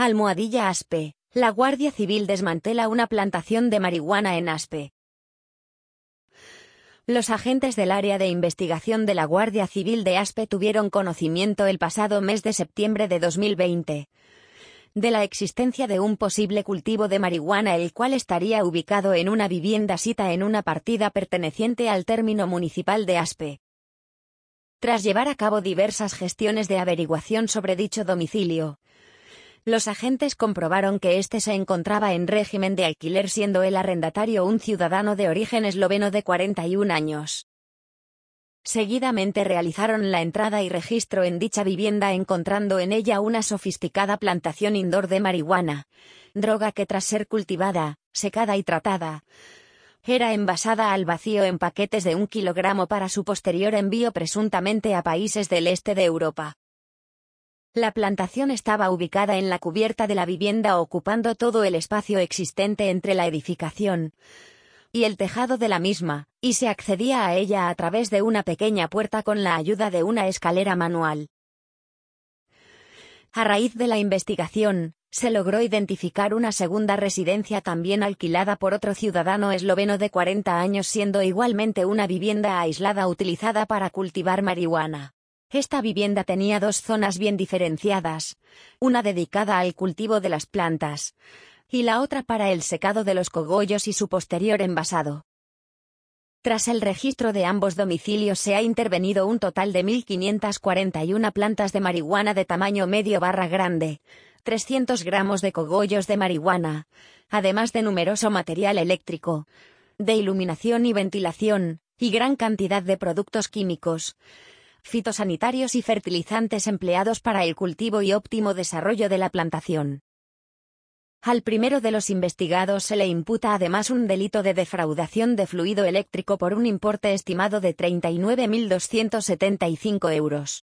Almohadilla Aspe. La Guardia Civil desmantela una plantación de marihuana en Aspe. Los agentes del área de investigación de la Guardia Civil de Aspe tuvieron conocimiento el pasado mes de septiembre de 2020 de la existencia de un posible cultivo de marihuana, el cual estaría ubicado en una vivienda sita en una partida perteneciente al término municipal de Aspe. Tras llevar a cabo diversas gestiones de averiguación sobre dicho domicilio, los agentes comprobaron que éste se encontraba en régimen de alquiler, siendo el arrendatario un ciudadano de origen esloveno de 41 años. Seguidamente realizaron la entrada y registro en dicha vivienda, encontrando en ella una sofisticada plantación indoor de marihuana, droga que tras ser cultivada, secada y tratada, era envasada al vacío en paquetes de 1 kilogramo para su posterior envío presuntamente a países del este de Europa. La plantación estaba ubicada en la cubierta de la vivienda, ocupando todo el espacio existente entre la edificación y el tejado de la misma, y se accedía a ella a través de una pequeña puerta con la ayuda de una escalera manual. A raíz de la investigación, se logró identificar una segunda residencia también alquilada por otro ciudadano esloveno de 40 años, siendo igualmente una vivienda aislada utilizada para cultivar marihuana. Esta vivienda tenía 2 zonas bien diferenciadas, una dedicada al cultivo de las plantas, y la otra para el secado de los cogollos y su posterior envasado. Tras el registro de ambos domicilios se ha intervenido un total de 1.541 plantas de marihuana de tamaño medio/grande, 300 gramos de cogollos de marihuana, además de numeroso material eléctrico, de iluminación y ventilación, y gran cantidad de productos químicos, fitosanitarios y fertilizantes empleados para el cultivo y óptimo desarrollo de la plantación. Al primero de los investigados se le imputa además un delito de defraudación de fluido eléctrico por un importe estimado de 39.275 euros.